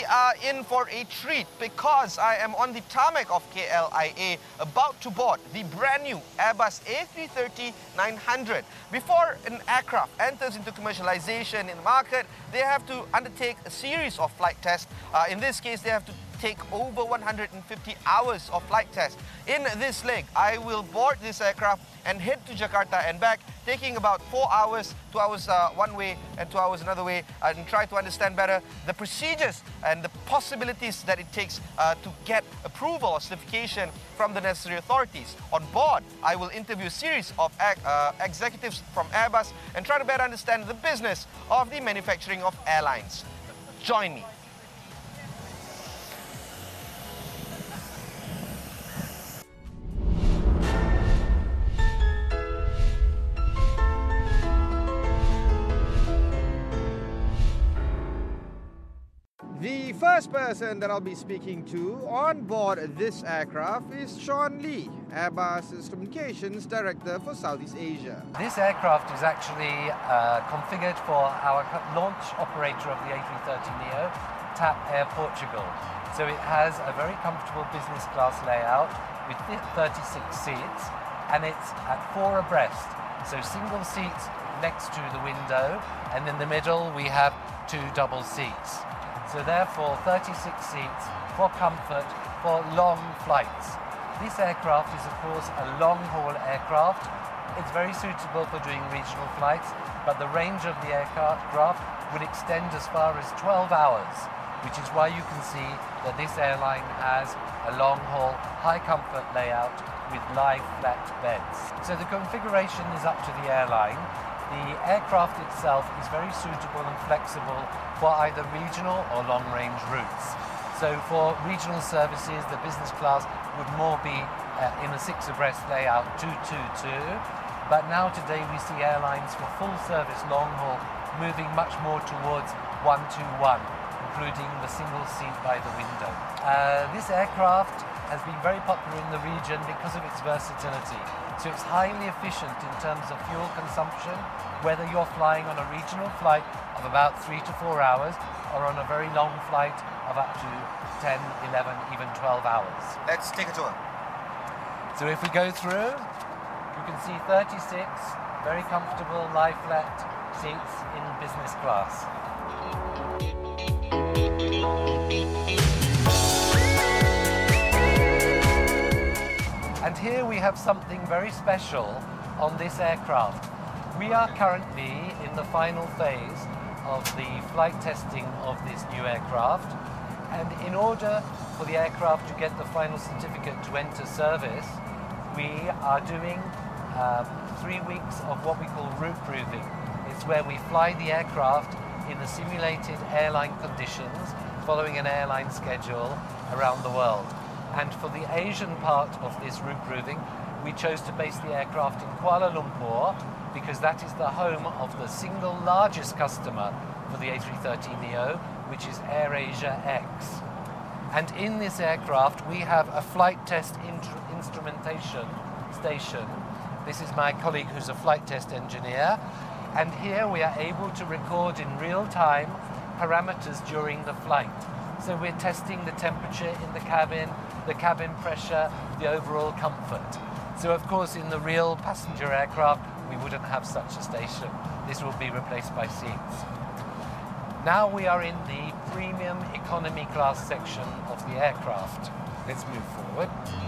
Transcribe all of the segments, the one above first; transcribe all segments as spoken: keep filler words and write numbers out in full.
we are in for a treat because I am on the tarmac of K L I A about to board the brand new Airbus A three thirty nine hundred. Before an aircraft enters into commercialization in the market, they have to undertake a series of flight tests. Uh, in this case, they have to take over one hundred fifty hours of flight tests. In this leg, I will board this aircraft and head to Jakarta and back, taking about four hours, two hours uh, one way and two hours another way, and try to understand better the procedures and the possibilities that it takes uh, to get approval or certification from the necessary authorities. On board, I will interview a series of uh, executives from Airbus and try to better understand the business of the manufacturing of airlines. Join me. The first person that I'll be speaking to on board this aircraft is Sean Lee, Airbus's Communications Director for Southeast Asia. This aircraft is actually uh, configured for our launch operator of the A three thirty neo, TAP Air Portugal. So it has a very comfortable business class layout with thirty-six seats, and it's at four abreast. So single seats next to the window, and in the middle we have two double seats. So therefore, thirty-six seats for comfort for long flights. This aircraft is of course a long-haul aircraft. It's very suitable for doing regional flights, but the range of the aircraft would extend as far as twelve hours, which is why you can see that this airline has a long-haul, high-comfort layout with live flat beds. So the configuration is up to the airline. The aircraft itself is very suitable and flexible for either regional or long-range routes. So for regional services, the business class would more be uh, in a six-abreast layout, two two two. But now today we see airlines for full-service long-haul moving much more towards one two one, including the single seat by the window. Uh, this aircraft has been very popular in the region because of its versatility. So it's highly efficient in terms of fuel consumption, whether you're flying on a regional flight of about three to four hours or on a very long flight of up to ten, eleven, even twelve hours. Let's take a tour. So if we go through, you can see thirty-six very comfortable lie flat seats in business class. And here we have something very special on this aircraft. We are currently in the final phase of the flight testing of this new aircraft, and in order for the aircraft to get the final certificate to enter service, we are doing um, three weeks of what we call route proving. It's where we fly the aircraft in the simulated airline conditions, following an airline schedule around the world. And for the Asian part of this route proving, we chose to base the aircraft in Kuala Lumpur because that is the home of the single largest customer for the A three thirty neo, which is AirAsia X. And in this aircraft, we have a flight test instrumentation station. This is my colleague who's a flight test engineer. And here we are able to record in real time parameters during the flight. So we're testing the temperature in the cabin, the cabin pressure, the overall comfort. So of course in the real passenger aircraft we wouldn't have such a station. This will be replaced by seats. Now we are in the premium economy class section of the aircraft. Let's move forward.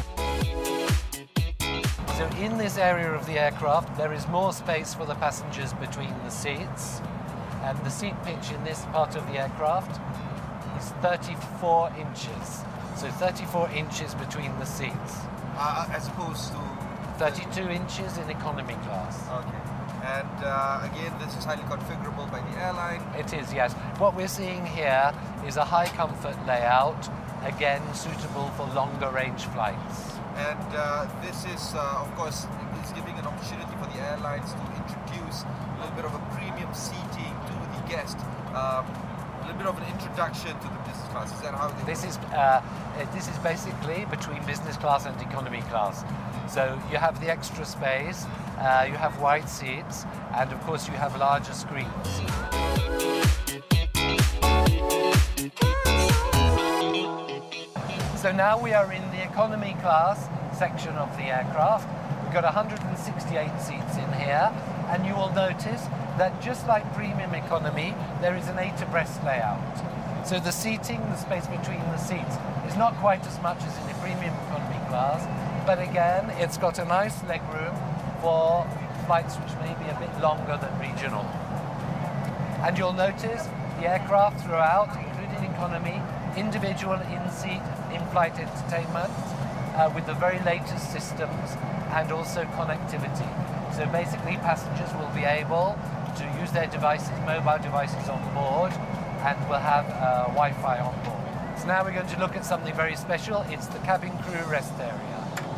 So in this area of the aircraft there is more space for the passengers between the seats, and the seat pitch in this part of the aircraft is thirty-four inches. So thirty-four inches between the seats. Uh, as opposed to? thirty-two inches in economy class. Okay. And uh, again, this is highly configurable by the airline. It is, yes. What we're seeing here is a high comfort layout, again suitable for longer range flights. And uh, this is, uh, of course, is giving an opportunity for the airlines to introduce a little bit of a premium seating to the guest. Um, a little bit of an introduction to the business class. Is that how they This is uh, this is basically between business class and economy class. So you have the extra space, uh, you have wide seats, and of course you have larger screens. So now we are in the economy class section of the aircraft. We've got one hundred sixty-eight seats in here, and you will notice that just like premium economy, there is an eight abreast layout. So the seating, the space between the seats, is not quite as much as in the premium economy class, but again, it's got a nice leg room for flights which may be a bit longer than regional. And you'll notice the aircraft throughout, including economy, individual in-seat, in-flight entertainment uh, with the very latest systems and also connectivity. So basically passengers will be able to use their devices, mobile devices on board, and will have uh, Wi-Fi on board. So now we're going to look at something very special. It's the cabin crew rest area.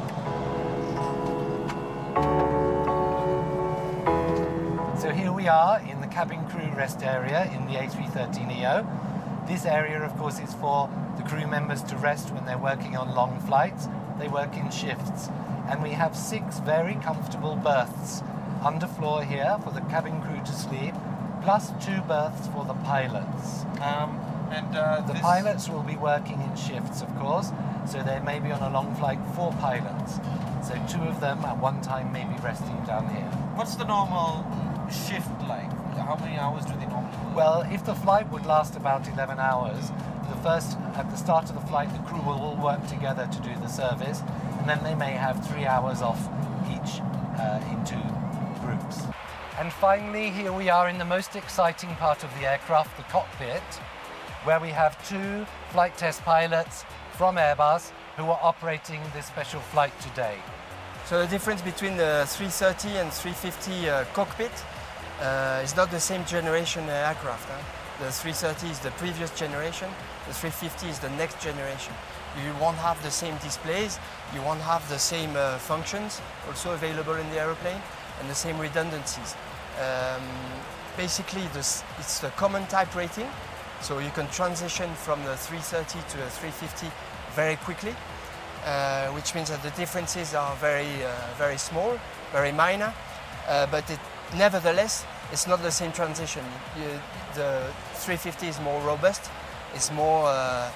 So here we are in the cabin crew rest area in the A three thirty neo. This area, of course, is for the crew members to rest when they're working on long flights. They work in shifts. And we have six very comfortable berths underfloor here for the cabin crew to sleep, plus two berths for the pilots. Um, and uh, the this... pilots will be working in shifts, of course, so they may be on a long flight, four pilots. So two of them at one time may be resting down here. What's the normal shift like? How many hours do they normally work? Well, if the flight would last about eleven hours, the first, at the start of the flight, the crew will all work together to do the service, and then they may have three hours off each uh, into groups. And finally, here we are in the most exciting part of the aircraft, the cockpit, where we have two flight test pilots from Airbus who are operating this special flight today. So the difference between the three thirty and three fifty uh, cockpit uh, is not the same generation uh, aircraft. Huh? The three thirty is the previous generation, the three fifty is the next generation. You won't have the same displays, you won't have the same uh, functions also available in the aeroplane, and the same redundancies. Um, basically, this, it's the common type rating, so you can transition from the three thirty to the three fifty very quickly, uh, which means that the differences are very, uh, very small, very minor, uh, but it, nevertheless, it's not the same transition. You, the three fifty is more robust, it's more uh,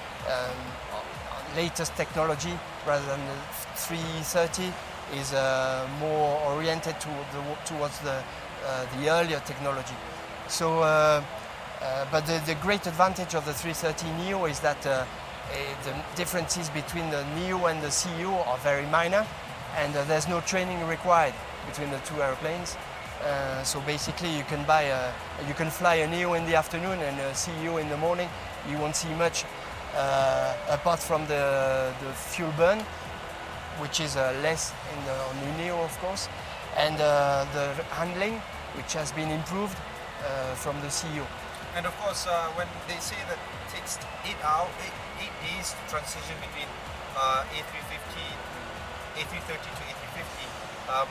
um, latest technology, rather than the three thirty is uh, more oriented to the, towards the, uh, the earlier technology. So, uh, uh, but the, the great advantage of the three thirty neo is that uh, the differences between the neo and the C U are very minor, and uh, there's no training required between the two airplanes. Uh, so basically, you can buy a, you can fly a neo in the afternoon and a C U in the morning. You won't see much uh, apart from the, the fuel burn, which is uh, less in the, on the neo, of course, and uh, the handling, which has been improved uh, from the C U. And of course, uh, when they say that it takes eight hours, eight, eight days to transition between uh, A three fifty, A three thirty to A three fifty, um,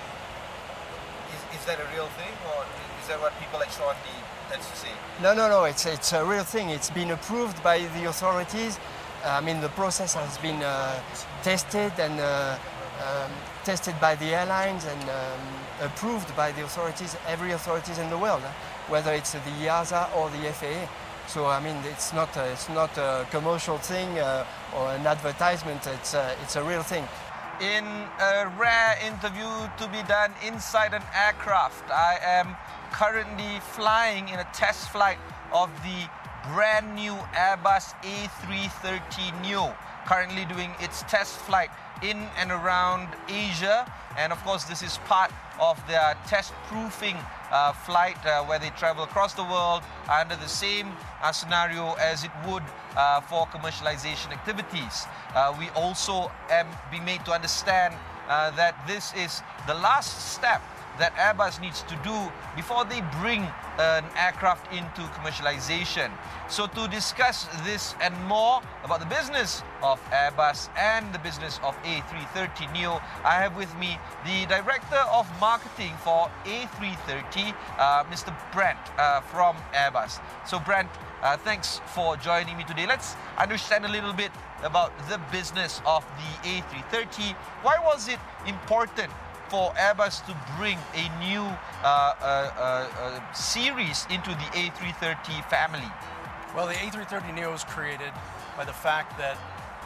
is, is that a real thing, or is that what people like Sean D tends to say? No, no, no. It's it's a real thing. It's been approved by the authorities. I mean, the process has been uh, tested and uh, um, tested by the airlines and um, approved by the authorities, every authorities in the world, huh? Whether it's the I A S A or the F A A. So I mean, it's not a, it's not a commercial thing uh, or an advertisement. It's a, it's a real thing. In a rare interview to be done inside an aircraft, I am currently flying in a test flight of the brand new Airbus A three thirty neo, currently doing its test flight in and around Asia. And of course, this is part of their test proofing uh, flight uh, where they travel across the world under the same uh, scenario as it would uh, for commercialization activities. Uh, we also am being made to understand uh, that this is the last step that Airbus needs to do before they bring an aircraft into commercialization. So to discuss this and more about the business of Airbus and the business of A three thirty neo, I have with me the Director of Marketing for A three thirty, uh, Mister Brent uh, from Airbus. So Brent, uh, thanks for joining me today. Let's understand a little bit about the business of the A three thirty. Why was it important for Airbus to bring a new uh, uh, uh, uh, series into the A three thirty family? Well, the A three thirty neo was created by the fact that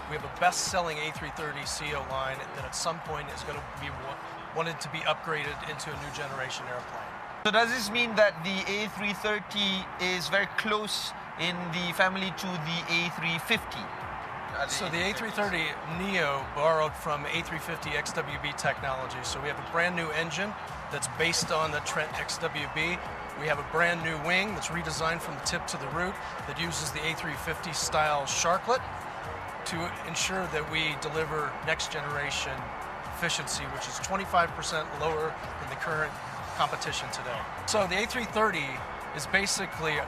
We have a best-selling A three thirty C E O line that at some point is going to be wanted to be upgraded into a new generation airplane. So does this mean that the A three thirty is very close in the family to the A three fifty? So the A three thirty neo borrowed from A three fifty X W B technology. So we have a brand new engine that's based on the Trent X W B. We have a brand new wing that's redesigned from the tip to the root that uses the A three fifty style sharklet to ensure that we deliver next generation efficiency, which is twenty-five percent lower than the current competition today. So the A three thirty is basically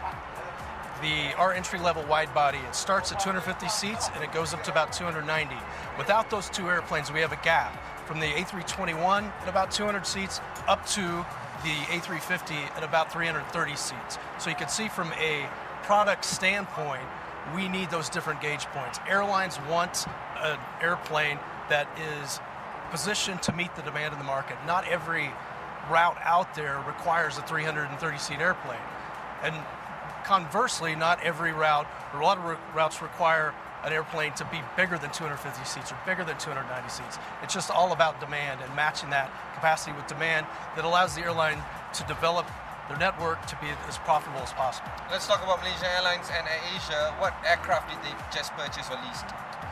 the our entry-level wide body. It starts at two hundred fifty seats and it goes up to about two hundred ninety. Without those two airplanes, we have a gap from the A three twenty-one at about two hundred seats up to the A three fifty at about three hundred thirty seats. So you can see from a product standpoint, we need those different gauge points. Airlines want an airplane that is positioned to meet the demand in the market. Not every route out there requires a three hundred thirty seat airplane. And conversely, not every route, or a lot of routes require an airplane to be bigger than two hundred fifty seats or bigger than two hundred ninety seats. It's just all about demand and matching that capacity with demand that allows the airline to develop their network to be as profitable as possible. Let's talk about Malaysia Airlines and AirAsia. What aircraft did they just purchase or leased?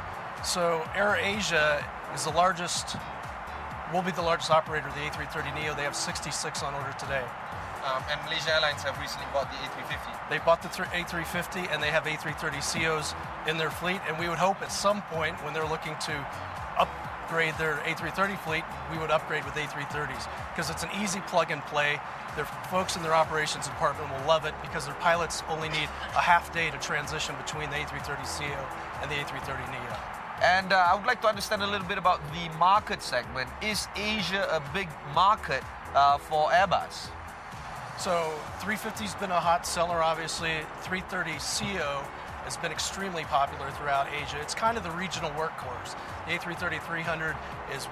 So AirAsia is the largest, will be the largest operator of the A three thirty neo. They have sixty-six on order today. Um, and Malaysia Airlines have recently bought the A three fifty. They bought the A three fifty and they have A three thirty C E Os in their fleet, and we would hope at some point when they're looking to upgrade their A three thirty fleet, we would upgrade with A three thirties because it's an easy plug and play. Their folks in their operations department will love it because their pilots only need a half day to transition between the A three thirty C E O and the A three thirty neo. And uh, I would like to understand a little bit about the market segment. Is Asia a big market uh, for Airbus? So three fifty's been a hot seller, obviously. three thirty C E O has been extremely popular throughout Asia. It's kind of the regional workhorse. The A three thirty three hundred is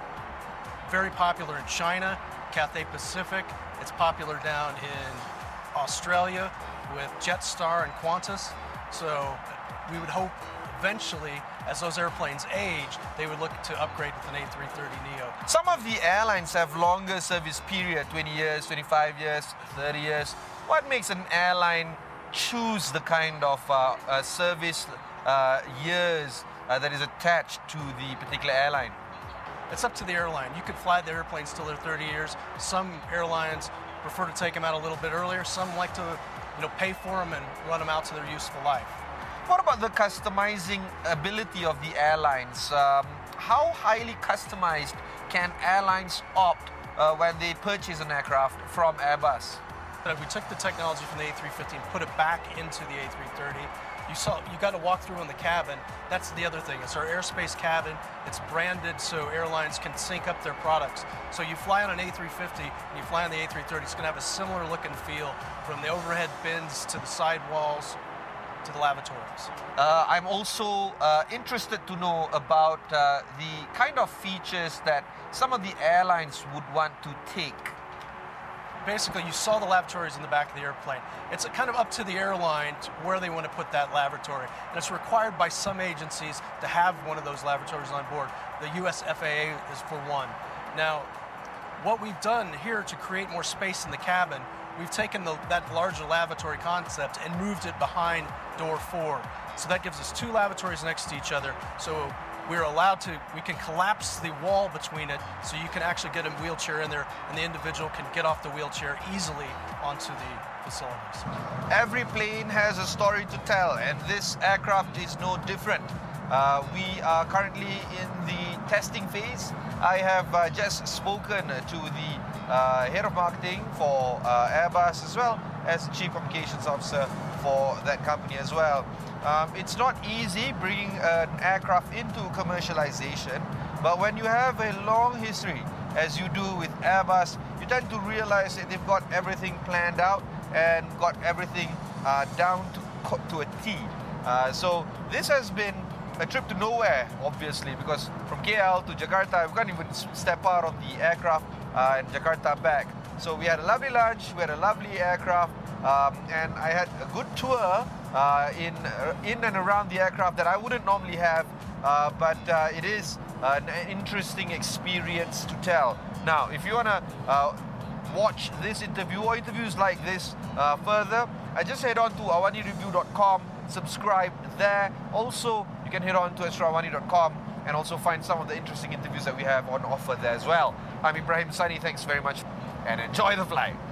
very popular in China, Cathay Pacific. It's popular down in Australia with Jetstar and Qantas. So we would hope eventually, as those airplanes age, they would look to upgrade with an A three thirty neo. Some of the airlines have longer service period, twenty years, twenty-five years, thirty years. What makes an airline choose the kind of uh, uh, service uh, years uh, that is attached to the particular airline? It's up to the airline. You could fly the airplanes till they're thirty years. Some airlines prefer to take them out a little bit earlier. Some like to, you know, pay for them and run them out to their useful life. What about the customizing ability of the airlines? Um, how highly customized can airlines opt uh, when they purchase an aircraft from Airbus? We took the technology from the A three fifty and put it back into the A three thirty. You saw, you got to walk through in the cabin. That's the other thing. It's our airspace cabin. It's branded so airlines can sync up their products. So you fly on an A three fifty and you fly on the A three thirty, it's going to have a similar look and feel from the overhead bins to the side walls to the lavatories. Uh, I'm also uh, interested to know about uh, the kind of features that some of the airlines would want to take. Basically, you saw the lavatories in the back of the airplane. It's kind of up to the airline to where they want to put that lavatory. And it's required by some agencies to have one of those lavatories on board. The U S F A A is for one. Now, what we've done here to create more space in the cabin, we've taken the, that larger lavatory concept and moved it behind door four. So that gives us two lavatories next to each other. So we're allowed to, we can collapse the wall between it so you can actually get a wheelchair in there and the individual can get off the wheelchair easily onto the facilities. Every plane has a story to tell, and this aircraft is no different. Uh, we are currently in the testing phase. I have uh, just spoken to the uh, head of marketing for uh, Airbus as well as Chief Communications Officer for that company as well. Um, it's not easy bringing an aircraft into commercialization, but when you have a long history, as you do with Airbus, you tend to realize that they've got everything planned out and got everything uh, down to, to a T. Uh, so this has been a trip to nowhere, obviously, because from K L to Jakarta, we can't even step out of the aircraft uh, and Jakarta back. So we had a lovely lunch, we had a lovely aircraft, um, and I had a good tour uh, in, uh, in and around the aircraft that I wouldn't normally have, uh, but uh, it is an interesting experience to tell. Now, if you want to uh, watch this interview or interviews like this uh, further, I just head on to awani review dot com, subscribe there. Also, you can head on to astro awani dot com and also find some of the interesting interviews that we have on offer there as well. I'm Ibrahim Sani, thanks very much and enjoy the flight.